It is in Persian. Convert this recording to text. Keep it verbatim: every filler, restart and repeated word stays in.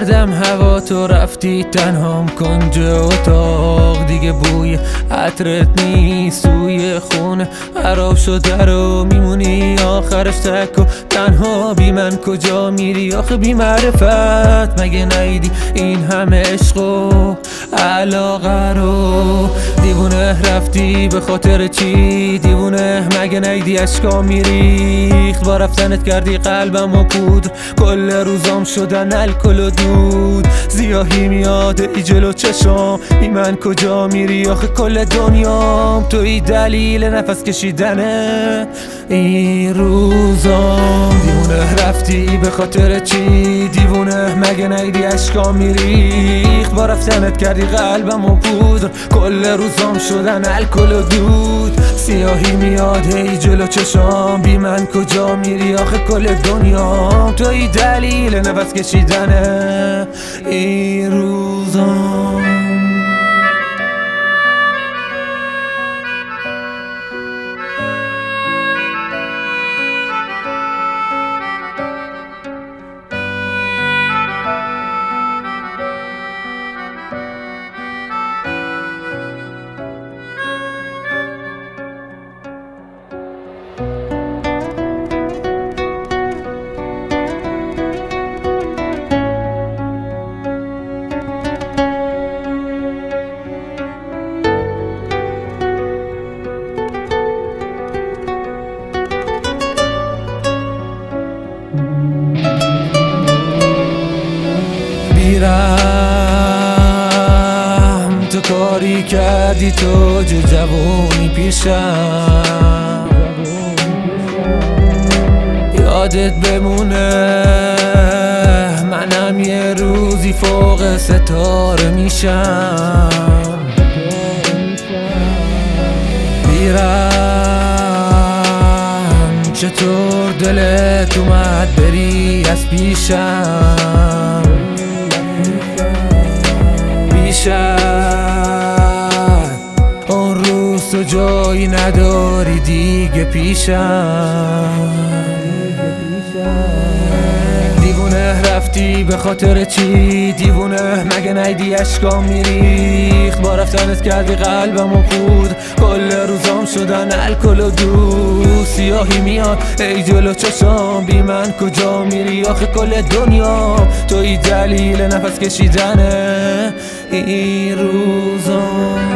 سردم هوا تو رفتی تنهام کنج اتاق، دیگه بوی عطرت نیست توی خونه خراب شده رو میمونی آخرش تک و تنها. بی من کجا میری آخه بی معرفت؟ مگه نیدی این همه عشق و علاقه رو؟ دیوونه رفتی به خاطر چی؟ دیوونه مگه نیدی اشکا میریخت؟ با رفتنت کردی قلبم و پودر، کل روزام شدن الکل و دود. زیاهی میاد ای جلو چشام، بی من کجا میری آخه کل دنیام توی دلیل نفس کشیدنه این روزام. دیوونه رفتی به خاطر چی؟ دیوونه مگه نیدی اشکا میریخت؟ با رفتنت کردی قلبم و پودر، کل روزام شدن الکل و دود. سیاهی میاد ای جلو چشام، بی من کجا میری آخه کل دنیام توی دلیل نفس کشیدنه این روزام. بیرم تو کاری کردی تو جو جوونی پیشم، یادت بمونه منم یه روزی فوق ستاره میشم. بیرم چطور دلت اومد بری از پیشم؟ اون روز تو جایی نداری دیگه پیشم. دیوونه رفتی به خاطر چی؟ دیوونه مگه نیدی اشکا میریخت؟ با رفتنت کردی قلبم و پود، کل روزام شدن الکل و دود. سیاهی میاد ای جلو چشام، بی من کجا میری آخه کل دنیا توی دلیل نفس کشیدنه این روزام.